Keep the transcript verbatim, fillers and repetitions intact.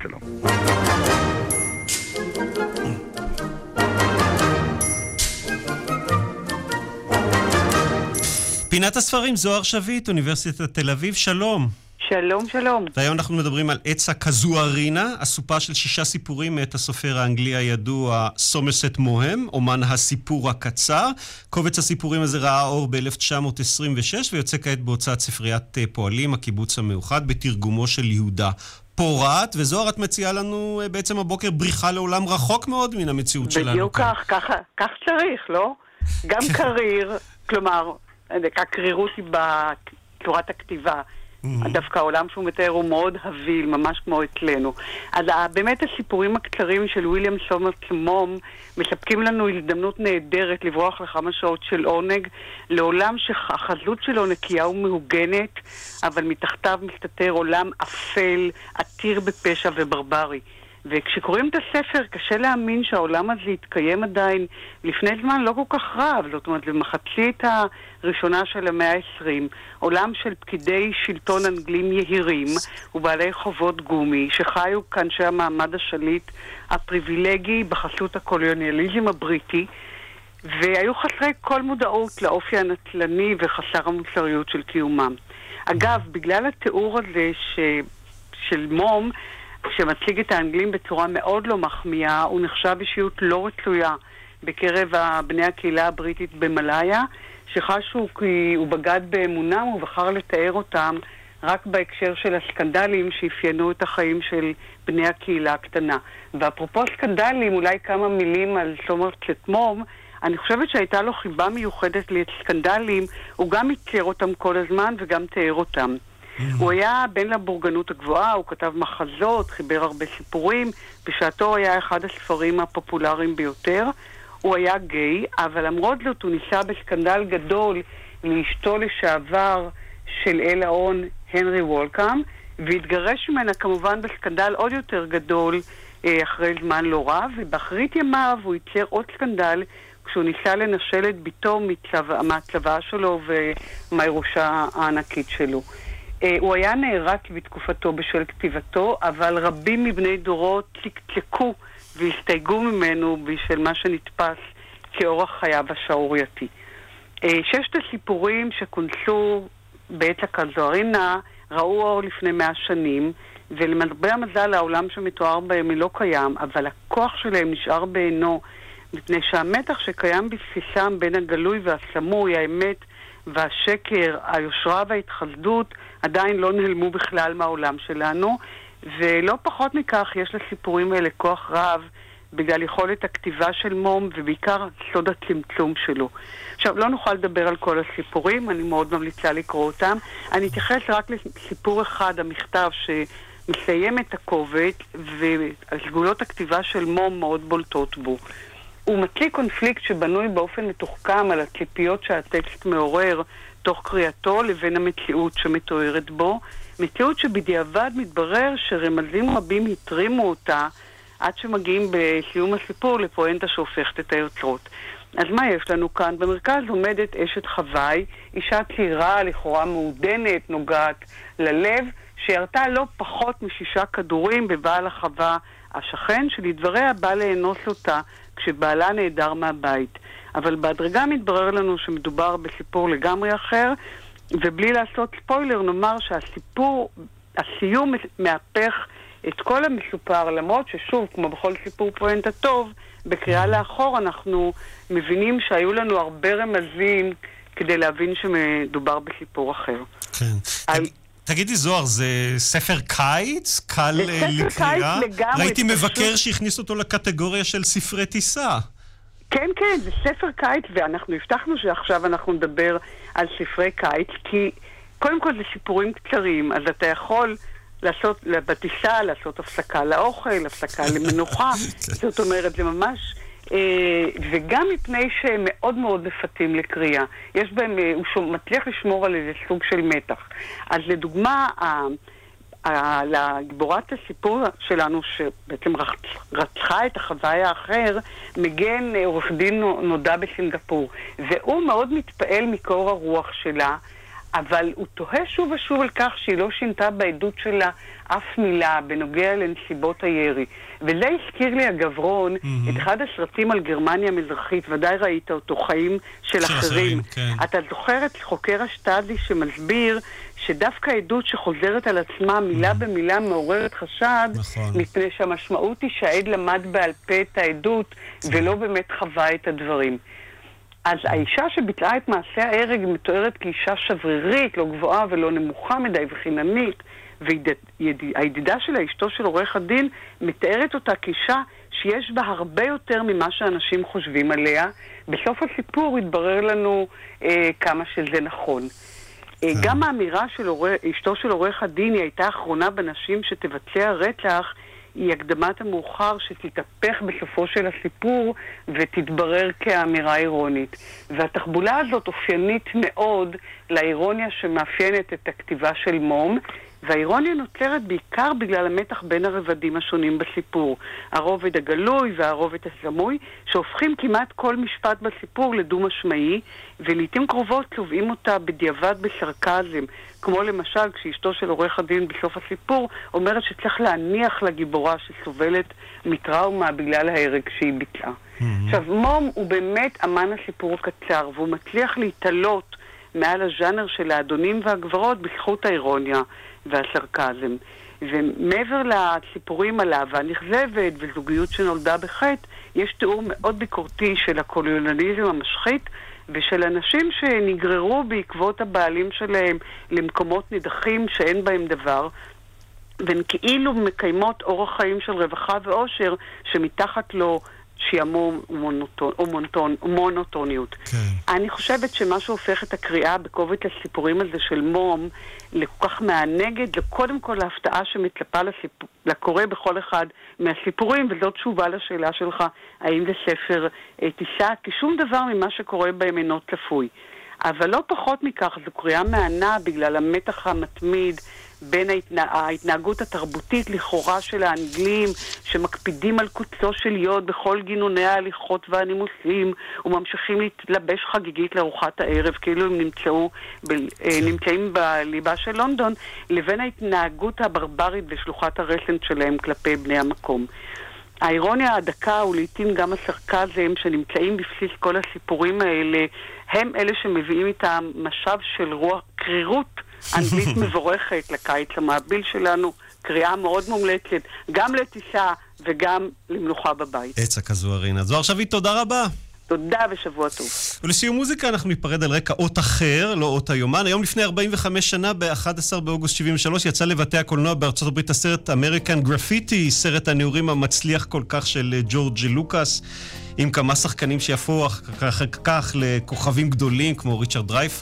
שלום. פינת הספרים, זוהר שביט, אוניברסיטת תל אביב, שלום. שלום, שלום. והיום אנחנו מדברים על עץ הקזוארינה, אסופה של שישה סיפורים מאת הסופר האנגלי הידוע סומרסט מוהם, אומן הסיפור הקצר. קובץ הסיפורים הזה ראה אור ב-אלף תשע מאות עשרים ושש, ויוצא כעת בהוצאת ספריית פועלים, הקיבוץ המאוחד, בתרגומו של יהודה פורט. וזוהר, את מציעה לנו בעצם הבוקר בריחה לעולם רחוק מאוד מן המציאות שלנו. בדיוק כך, כך, כך צריך, לא? גם קריר, כלומר, הקרירות היא בצורת הכתיבה. דווקא העולם שהוא מתאר הוא מאוד הביל, ממש כמו אצלנו. אז באמת הסיפורים הקצרים של וויליאם סומרסט מום מספקים לנו הזדמנות נהדרת לברוח לכמה שעות של עונג לעולם שהחזות שלו נקייה ומהוגנת, אבל מתחתיו מסתתר עולם אפל, עתיר בפשע וברברי. וכשקוראים את הספר קשה להאמין שהעולם הזה יתקיים עדיין לפני זמן לא כל כך רב, זאת אומרת במחצית הראשונה של המאה ה-עשרים, עולם של פקידי שלטון אנגלים יהירים ובעלי חובות גומי שחיו כאנשי המעמד השליט הפריבילגי בחסות הקולוניאליזם הבריטי, והיו חסרי כל מודעות לאופי הנטלני וחסר המוסריות של קיומם. אגב, בגלל התיאור הזה ש... של מום שמציג את האנגלים בצורה מאוד לא מחמיאה, הוא נחשב אישיות לא רצויה בקרב בני הקהילה הבריטית במלאיה, שחשו כי הוא בגד באמונם ובחר לתאר אותם רק בהקשר של הסקנדלים שאפיינו את החיים של בני הקהילה הקטנה. ואפרופו סקנדלים, אולי כמה מילים על סומרסט מום, אני חושבת שהייתה לו חיבה מיוחדת לסקנדלים, הוא גם ייצר אותם כל הזמן וגם תיאר אותם. הוא היה בן לבורגנות הגבוהה, הוא כתב מחזות, חיבר הרבה סיפורים, בשעתו היה אחד הספרים הפופולריים ביותר. הוא היה גיי, אבל למרות זאת הוא ניסה בסקנדל גדול לאשתו לשעבר של אל ההון הנרי וולקאם, והתגרש ממנה כמובן בסקנדל עוד יותר גדול אחרי זמן לא רב, ובאחרית ימיו הוא ייצר עוד סקנדל כשהוא ניסה לנשל את ביתו מהצבא שלו ומהירושה הענקית שלו. הוא היה נערץ בתקופתו בשל כתיבתו, אבל רבים מבני דורות צקצקו והסתייגו ממנו בשל מה שנתפס כאורח חייו השערורייתי. ששת הסיפורים שכונסו בעץ הקזוארינה ראו אור לפני מאה שנים, ולמרבה המזל העולם שמתואר בהם לא קיים, אבל הכוח שלהם נשאר בעינו, מפני שהמתח שקיים בבסיסם בין הגלוי והסמוי, האמת והשקר, היושרה וההתחסדות, עדיין לא נעלמו בכלל מהעולם שלנו, ולא פחות מכך יש לסיפורים האלה כוח רב בגלל יכולת הכתיבה של מום ובעיקר סוד הצמצום שלו. עכשיו, לא נוכל לדבר על כל הסיפורים, אני מאוד ממליצה לקרוא אותם. אני אתייחס רק לסיפור אחד, המכתב שמסיים את הקובץ, והסגולות הכתיבה של מום מאוד בולטות בו. הוא מציג קונפליקט שבנוי באופן מתוחכם על הציפיות שהטקסט מעורר תוך קריאתו לבין המציאות שמתוארת בו, מציאות שבדיעבד מתברר שרמזים רבים התרימו אותה עד שמגיעים בסיום הסיפור לפואנטה שהופכת את היוצרות. אז מה יש לנו כאן? במרכז עומדת אשת חוואי, אישה צעירה, לכאורה מעודנת, נוגעת ללב, שירתה לא פחות משישה כדורים בבעל החווה השכן, שלדבריה בא לאנוס אותה כשבעלה נעדר מהבית. אבל בהדרגה מתברר לנו שמדובר בסיפור לגמרי אחר, ובלי לעשות ספוילר נאמר שהסיפור, הסיום מהפך את כל המסופר, למרות ששוב, כמו בכל סיפור פואנטה טוב, בקריאה לאחור אנחנו מבינים שהיו לנו הרבה רמזים כדי להבין שמדובר בסיפור אחר. כן. על... תגידי זוהר, זה ספר קיץ? קל לקריאה? ראיתי מבקר שהכניס אותו לקטגוריה של ספרי טיסה. כן, כן, זה ספר קיץ, ואנחנו הבטחנו שעכשיו אנחנו נדבר על ספרי קיץ, כי קודם כל זה סיפורים קצרים, אז אתה יכול לעשות, בטיסה, לעשות הפסקה לאוכל, הפסקה למנוחה, זאת אומרת, זה ממש, אה, וגם מפני שהם מאוד מאוד מפתים לקריאה. יש בהם, הוא מצליח לשמור על איזה סוג של מתח. אז לדוגמה, לגיבורת הסיפור שלנו שבעצם רצחה את החוויה האחר, מגן עורך דין נודע בסינגפור, והוא מאוד מתפעל מקור הרוח שלה, אבל הוא תוהה שוב ושוב על כך שהיא לא שינתה בעדות שלה אף מילה בנוגע לנסיבות הירי. וזה הזכיר לי הגברון mm-hmm. את אחד הסרטים על גרמניה המזרחית, ודאי ראית אותו, חיים של, של אחרים. אחרים כן. אתה זוכר את חוקר השטאזי שמסביר שדווקא עדות שחוזרת על עצמה מילה mm-hmm. במילה מעוררת חשד, נכון. מפני שהמשמעות היא שהעד למד בעל פה את העדות mm-hmm. ולא באמת חווה את הדברים. אז האישה שביצעה את מעשה ההרג מתוארת כאישה שברירית, לא גבוהה ולא נמוכה מדי וחיננית, והידידה שלה, אשתו של עורך הדין, מתארת אותה כאישה שיש בה הרבה יותר ממה שאנשים חושבים עליה. בסוף הסיפור התברר לנו אה, כמה שזה נכון. אה, גם האמירה של עורך, אשתו של עורך הדין, היא הייתה האחרונה בנשים שתבצע רצח, היא הקדמת המאוחר שתתהפך בסופו של הסיפור ותתברר כאמירה אירונית. והתחבולה הזאת אופיינית מאוד לאירוניה שמאפיינת את הכתיבה של מום, והאירוניה נוצרת בעיקר בגלל המתח בין הרבדים השונים בסיפור. הרובד הגלוי והרובד הסמוי, שהופכים כמעט כל משפט בסיפור לדו-משמעי, ולעיתים קרובות צובעים אותה בדיעבד בסרקזם, כמו למשל כשאשתו של עורך הדין בסוף הסיפור אומרת שצריך להניח לגיבורה שסובלת מטראומה בגלל ההרג שהיא ביצעה. Mm-hmm. עכשיו, מום הוא באמת אמן הסיפור הקצר, והוא מצליח להתעלות מעל הז'אנר של האדונים והגברות בזכות האירוניה והסרקזם. ומעבר לסיפורים על אהבה נכזבת וזוגיות שנולדה בחטא, יש תיאור מאוד ביקורתי של הקולוניאליזם המשחית ושל אנשים שנגררו בעקבות הבעלים שלהם למקומות נידחים שאין בהם דבר, והן כאילו מקיימות אורח חיים של רווחה ואושר שמתחת לו שיעמום ומונוטוניות. כן. אני חושבת שמה שהופך את הקריאה בקובץ הסיפורים הזה של מום לכל כך מענגת, לקודם כל להפתעה שמצפה לסיפור, לקורא בכל אחד מהסיפורים, וזאת תשובה לשאלה שלך, האם זה ספר אה, טיסה, כי שום דבר ממה שקורה בהם אינו צפוי. אבל לא פחות מכך, זו קריאה מענה בגלל המתח המתמיד בין ההתנה... ההתנהגות התרבותית לכאורה של האנגלים שמקפידים על קוצו של יוד בכל גינוני ההליכות והנימוסים וממשיכים להתלבש חגיגית לארוחת הערב כאילו הם נמצאו ב... נמצאים בליבה של לונדון, לבין ההתנהגות הברברית ושלוחת הרסן שלהם כלפי בני המקום. האירוניה הדקה ולעיתים גם הסרקזם שנמצאים בבסיס כל הסיפורים האלה הם אלה שמביאים איתם משב של רוח קרירות אנגלית מבורכת לקיץ המעביל שלנו, קריאה מאוד מומלצת, גם לטיסה וגם למנוחה בבית. עצה כזו ארינה. זוהר שביט, תודה רבה. תודה ושבוע טוב. ולסיום מוזיקה אנחנו ניפרד על רקע אות אחר, לא אות היומן. היום לפני ארבעים וחמש שנה, ב-אחד עשר באוגוסט שבעים ושלוש, יצא לבתי הקולנוע בארצות הברית הסרט אמריקן גרפיטי, סרט הנעורים המצליח כל כך של ג'ורג' לוקאס, עם כמה שחקנים שיפו אחר כך לכוכבים גדולים כמו ריצ'רד דרייפוס.